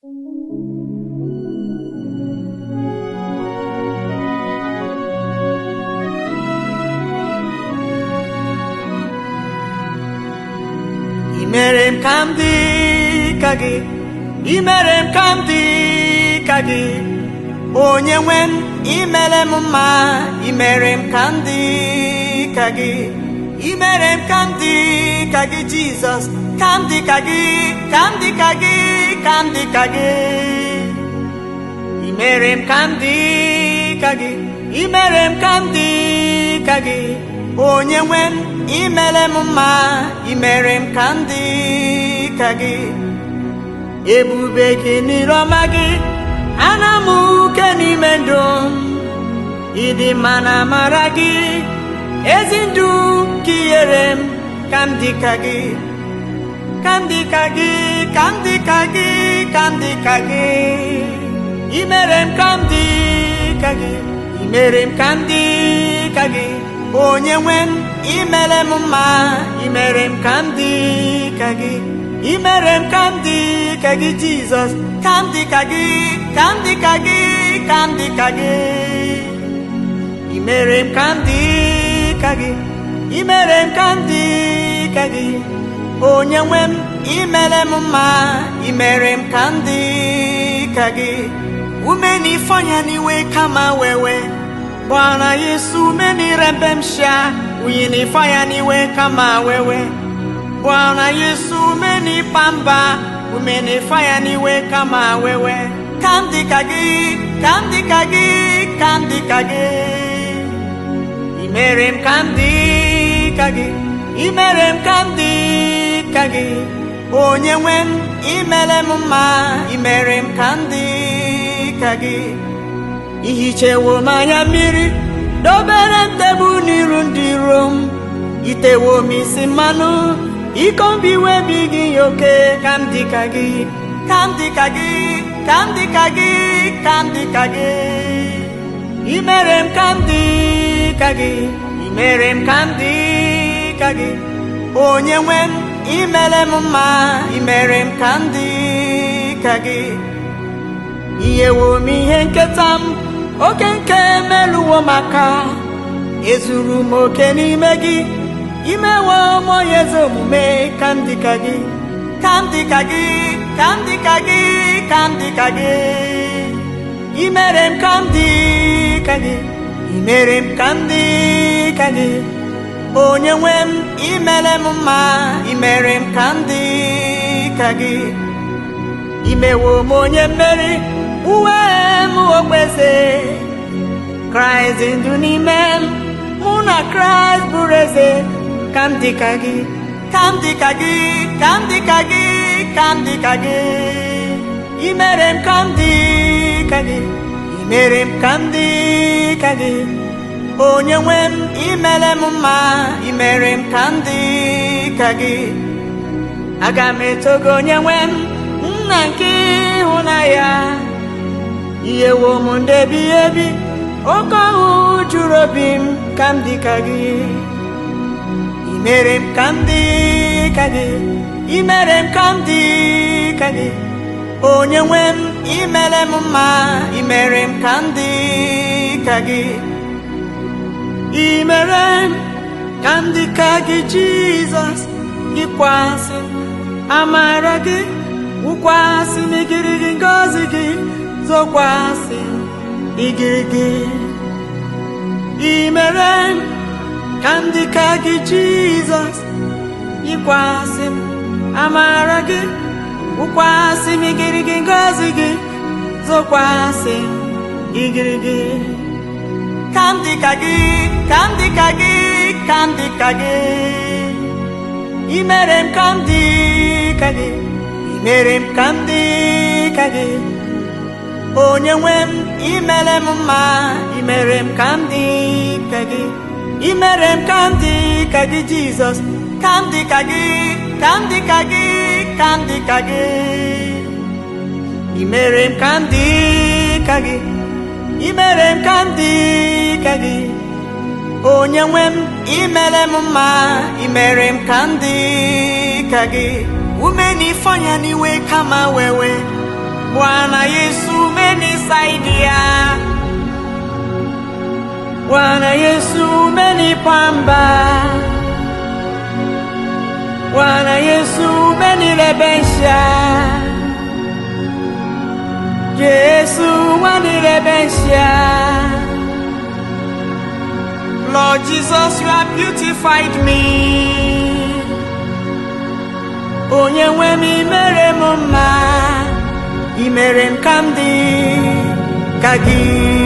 Imerem kamdi kagi, imerem kamdi kagi, onye nwen imerem ma, imerem kamdi kagi, imerem kamdi kagi Jesus, kamdi kagi, kamdi kagi, kamdi kagi, imerem kamdi kagi, imerem kamdi kagi, onye nwen imerem ma, imerem kamdi kagi, ebube gị n'irọma gị ana m uke n'ime ndụ m, ịdị mma na amara gị ezi ndụ ka inyere m, ka m dị ka gị, ka m dị ka gị, ka m dị ka gị, ka m dị ka gị, imere m ka m dị ka gị, imere m ka m dị ka gị, onye nwe m imere m mma, imere m ka m dị ka gị, imere m ka m dị ka gị Jesus, ka m dị ka gị, ka m dị ka gị, ka m dị ka gị, imere m ka m dị ka gị, imere m ka m dị ka gị, onye nwe m imere m mma, imere m ka m dị ka gị, ume n'ifanya n'iwe kama wewe Bwana Yesu umenirembemsha, uyenifanya niwe kama wewe Bwana Yesu umenipamba, umenifanya niwe kama wewe, kamdi kagi, kamdi kagi, kamdi kagi, imerem kamdi kagi, imerem kamdi kagi, onye nwen imerem mma, imerem kamdi kagi, ihichewo manya mmiri dobere tebụl n'iru ndị iro m, itewo m isi mmanụ iko mbiwe bighị oke, ka m dị ka gị, ka m dị ka gị, ka m dị ka gị, ka m dị ka gị, imere m ka m dị ka gị, imere m ka m dị ka gị, onye nwe m imere m mma, imere m ka m dị ka gị, iyewo m ihe nketa m, oke nke meluwo maka ezuru m oke n'ime gị, imewo m onye ezi omume, ka m dị ka gị, ka m dị ka gị, ka m dị ka gị, ka m dị ka gị, imere m ka m dị ka gị, imere m ka m dị ka gị, onye nwe m imere m mma, imere m ka m dị ka gị, imewo m onye mmeri, uwe m okpeze, Kraịst ndụ n'ime m, mụ na Kraịst bụrụ eze, ka m dị ka gị, ka m dị ka gị, ka m dị ka gị, ka m dị ka gị, imere m ka m dị ka gị, imere m ka m dị ka gị, onye nwe m imere m mma, imere m ka m dị ka gị, aga m eto gị onye nwe m, nna nke ịhụnanya, iyewo m ndebi ebi, oke ọhụ juru obi m, ka m dị ka gị, imere m ka m dị ka gị, imere m ka m dị ka gị, onye nwe m imere m mma, imere m ka m dị ka gị, imere m ka m dị ka gị Jesus, gịkwasị amara gị, wụkwasị m igirigi ngọzi gị, zokwasị igirigi, imere m ka m dị ka gị Jesus, yikwasị m amara gị, wụkwasị m igirigi ngọzi gị, zokwasị igirigi, ka m dị ka gị, ka m dị ka gị, ka m dị ka gị, imere m ka m dị ka gị, imere m ka m dị ka gị, onye nwe m imere m mma, imere m ka m dị ka gị, imere m ka m dị ka gị Jesus, ka m dị ka gị, ka m dị ka gị, ka m dị ka gị, imere m ka m dị ka gị, imere m ka m dị ka gị, onye nwe m imere m mma, imere m ka m dị ka gị, ume n'ifanya n'iwe kama wewe Bwana Yesu umenisaidia, Bwana Yesu umenipamba, Bwana Yesu umenilebesha, Yesu wanilebesha. Lord Jesus, you have beautified me. Onyenwe m imere m mma, imere m ka m dị ka gị.